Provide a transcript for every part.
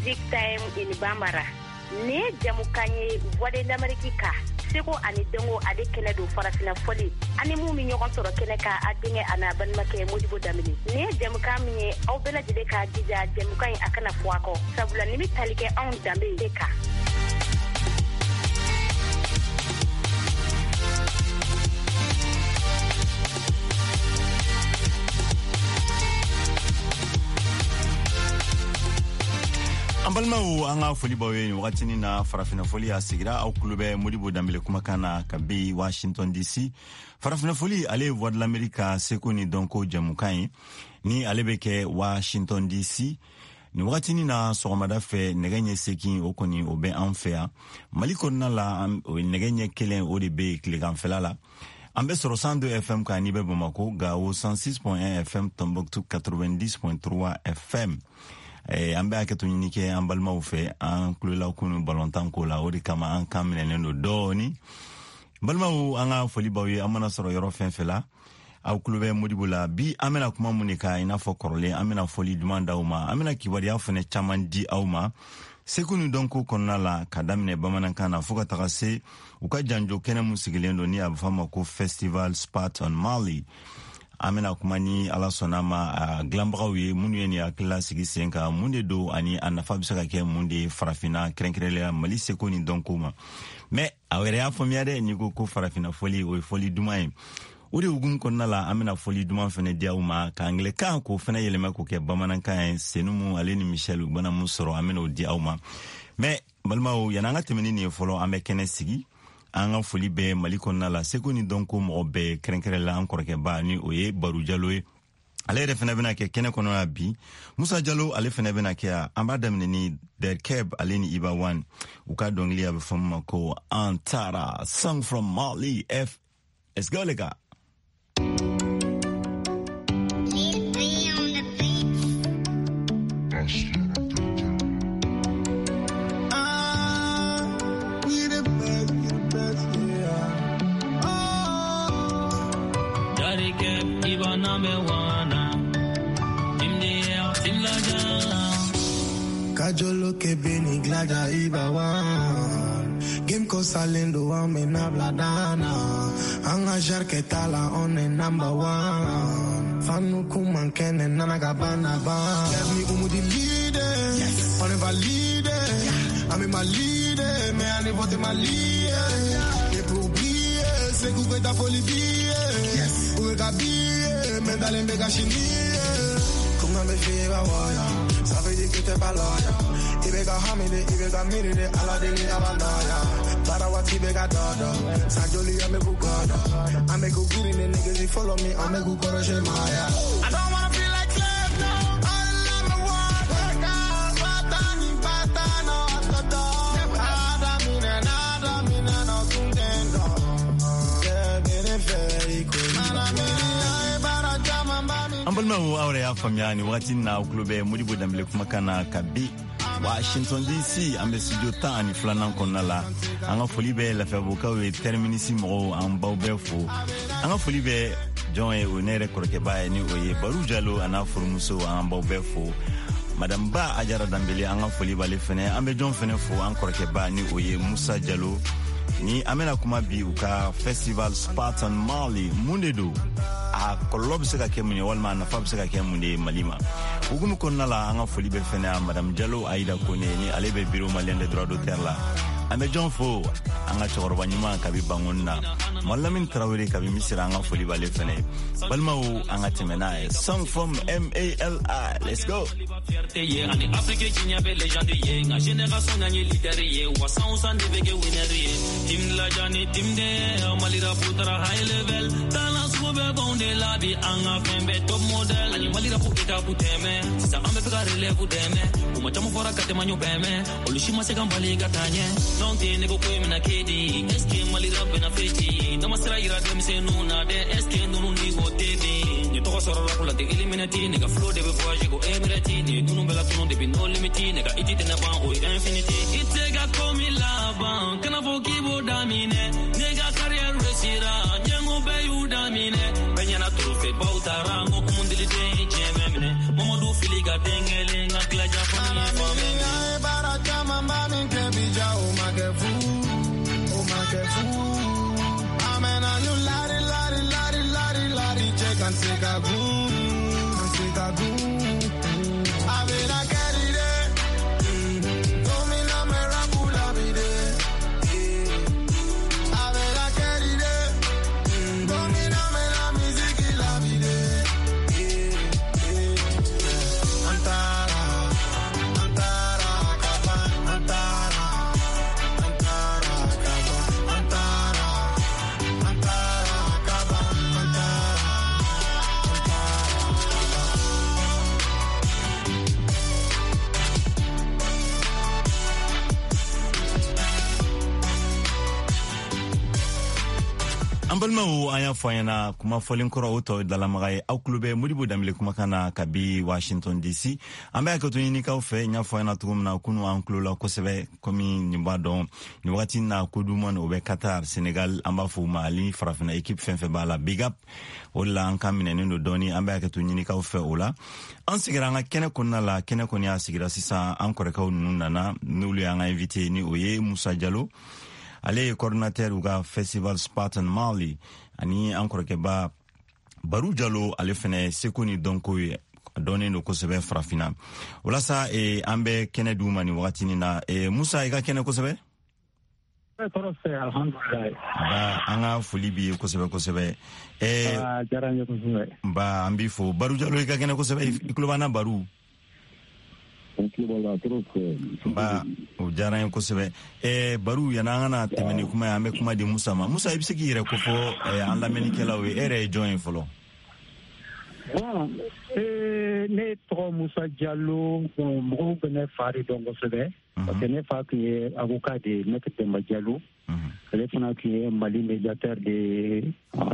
Music Time in Bambara. Ne jamukanye voix d'Amérique ka. Seko ani dengo ade kene do farafina foli. Ani mu mi ñogon soro kene ka adinge ana ban make Modibo Damini. Ne jamuka mi aw bela jide ka dija jamuka akana fuako. Sabula nimi talike on dambe ka. Ambalmau anga foli bawe ni wakati ni na farafina foli ya sigira au kulube Modibo Dambele kumakana kabi Washington DC. Farafina foli ale voix de l'Amérique seko ni donko jamukai ni alebeke Washington DC. Ni wakati ni na soromada fe negenye seki okoni obe anfea. Maliko nala negenye kelen odebe klikanfela la. Ambe sur 102 FM ka nibe Bamako Gao 106.1 FM Tombouctou 90.3 FM. Ambe ake tunyinike ambalma ufe an kulela kunu balontan ko la odi kama an kamene no doni balma u anga foli bawi amana soro yoro fenfela au kulube Modibo la bi amena kuma munika ina fo korle amena foli demanda uma amena kibari afune chamandi auma sekunu donko konna la kadamne bamananka na fuka takase uka janjo kene musigilendo ni abfama ko festival Spot on Mali. Amena kumani ala sonama glambrawe munu yeni akla sigi senka munde do ani anafa bisaka ke munde farafina krenkrele mali sekoni donkuma me awere ya fomiade ni ko farafina foli o foli dumai ode ugum konnala amena foli duma fene diauma ka angle ka ko fene yelema ko ke bamananka senumu aleni Michel bana musoro amena o diauma me balmawo yananga temeni ni folo amekene sigi anga foli be Maliko nala sekoni donko mo be krenkrela encore ke ba ni oye Baru Jallo ale refena bena ke kene kono abi Musa Jallo ale fena bena ke ambadam ni der keb ale ni iba wan uka dongli ab from ko Antara song from Mali F. Let's go lega. Kajolo ke beni glada ibawan game ko salendo amena bladana anga jarke tala on number one fanu kuman kene nana gabana ba let me umudi leader yes. On invalide yeah. I'm my leader me ani vote my leader et pour briller c'est que ta folie yes. Ou gabi me dale mega chini kuma me fiba waya ça veut dire que t'es pas loyal. Ibega hamide, ibega miride, ala deli abandaya. Barawati bega dodo, sajoli ame kukodo. Ame kukirine niggas, they follow me, ame kukoro shemaya. I don't wanna feel like slave, no. All of me want, patani, patano, toto. Nada mina, no kuntendo. Bene fake, Ambalma awre ya famiani wakati na uklube Modibo Dambele kumakana kabi Washington DC ambe studio tani flanan konala anga folibe la fabuka we terminissimo amba befo anga folibe joye onere korke bae ni oye Baru Jallo ana furmuso amba befo Madame Ba Ajara Dambele anga foliba le fene ambe jon fene fo encore ke ba ni oye Musa Jallo ni amena kuma bi uka festival Spot on Mali mundedo a kolob seka kemune walma na fab seka kemunde malima ugum konnala anga foli be fena Madame Jallo Aida Kone ni alebe biro malien de droit d'auteur la ame jon fo anga chorba nyima kabi bangonna Malamin Traoré kabi misira anga foli bale fene balmawo anga temena song from MALI. Let's go. Ani Afrique kinya be legend ye nga génération ngani leader ye wa sound bege winner ye tim la jani tim de malira putra high level talents go be bonde la bi anga fembe top model ani malira puta puteme sa ambe pega relève deme uma tamu fora kate manyo beme olushima se gambali gatanye non te nego ko mina kedi eske malira bena feti namasra ira dem se nuna de eske nunu ni go tv ni to soro la kula de eliminati nega flow de voyage go emirati ni dunu bela tunu de no limit nega itite na ban o infinity itega komi la ban kana fo kibo damine nega career resira nyengo be yu damine benyana trofe bautara ngo kumundili de jememne momodu filiga dengele ngakla japoni famene Ambalmaou aya foyana kuma folin koro auto dalamagaye aw klube Modibo Dambélé kuma kana kabi Washington DC ambe akato yini ka fe nya foyana tugumna kunu an klola kosebe komi nimbadon ni wakati na kudumon obe Qatar Senegal amba fu Mali farafina équipe fenfe bala big up wala an kamine ndo doni ambe akato yini ka fe ola an sigiranga kene konna la kene konya sigira sisa an koreka nunana nulu yanga invité ni oye Moussa Diallo ale coordinateur uga festival Spartan Mali ani encore ke ba Barou Diallo ale fene sekoni donko donné no kosebe frafina wala sa ambe kene duma ni wakati ni na Moussa iga kene kosebe alhamdulillah ba anga fulibi kosebe jaranya kosebe ba ambi fo Barou Diallo iga kene kosebe iklubana Barou ba o jara en kosebe Barou yana ngana temeni kuma ya me kuma di Musa ibisiki ire ko fo an la menikela we ere join folo ne to Moussa Diallo mo bene fari donc kosebe parce que ne fa qui avocat de Maître Demba Diallo le fana qui est Mali médiateur de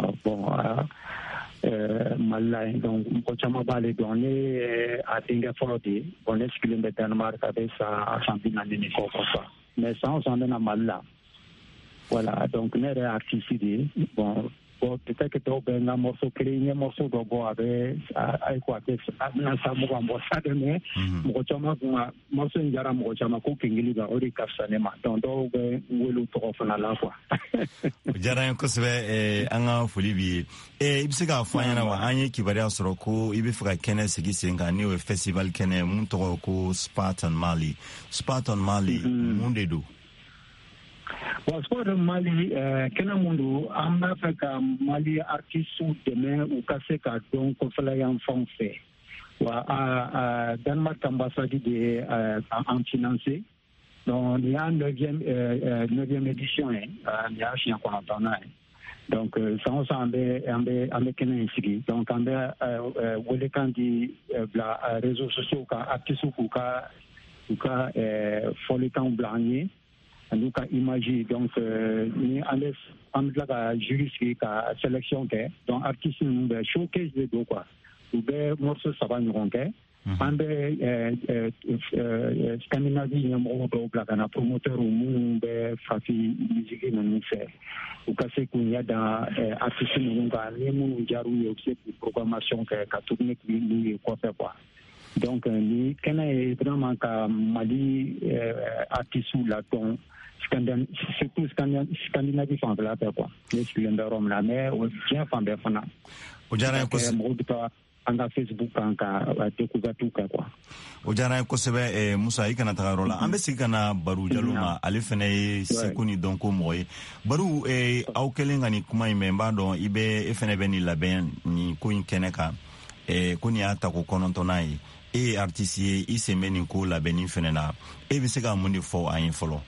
Malay donc kochama bale donné à tinga forodi on est skilin de Danemark avec sa championnat de Nico ça mais ça on s'en donne à Malala voilà donc ne artiste bon peut-être que tu as un morceau créé un morceau de bois avec quoi que na sa mo gambo ça donné kochama morceau njara mo kochama ko kingiliga ori kafsanema donc do welu to fana la quoi jara en kosbe anga fulibi ibisiga fanyana wa anye kibari asoro ko ibifuka kene sigisenga ni we festival kene muntu ko Spartan Mali munde do Sport Mali kena mundu amba feka Mali artiste demain ou kaseka donc fala yan français wa Danemark ambassade de en financé donc il y a 9e édition il y a chien qu'on entend donc ça on s'ambe kena ici donc ambe wole kandi bla réseaux sociaux ka artiste ka folikan blanier nous ka imaginer donc ni alles amla ka jury ka sélection ke donc artiste nous be showcase de do quoi ou be morceau ça va nous ronquer ambe Scandinavie ni mo do bla kana promoteur ou be fafi musique nous fait ou ka se kunya da artiste nous ka ni mu jaru yo c'est programmation que ka tourner ni quoi faire quoi donc ni kana vraiment ka Mali artiste là donc surtout Scandinavie fan de la paix quoi les students de Rome la mer ou bien fan de fana o jara ko anga Facebook anga découvert tout quoi o jara ko sebe Moussa ikana tagarola ambe sikana Barou Diallo ma ale fene sekoni donc moye Barou aw kelenga ni kuma imemba don ibe fene beni laben ni ko inkeneka ko ni ata ko konontonai artiste isemeni ko labeni fene na be sika mundi fo ayin folo.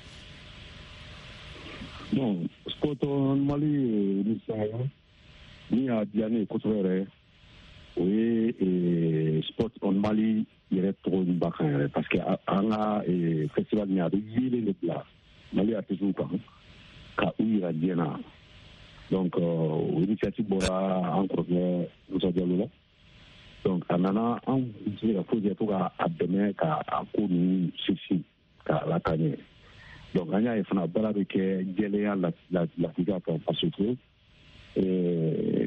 Non, sport en Mali, ni à Diane Kotoré, oui, sport en Mali, il y a trop de bacs parce que à festival n'y a rien de là. Mali a toujours pas, car il y a Diana. Donc, l'initiative Bora encore nous a dialogué. Donc, Anana, on dit la chose pour à demain qu'à connu ceci, qu'à la canne. Donc, il y a un bara que Géléa la figa parce que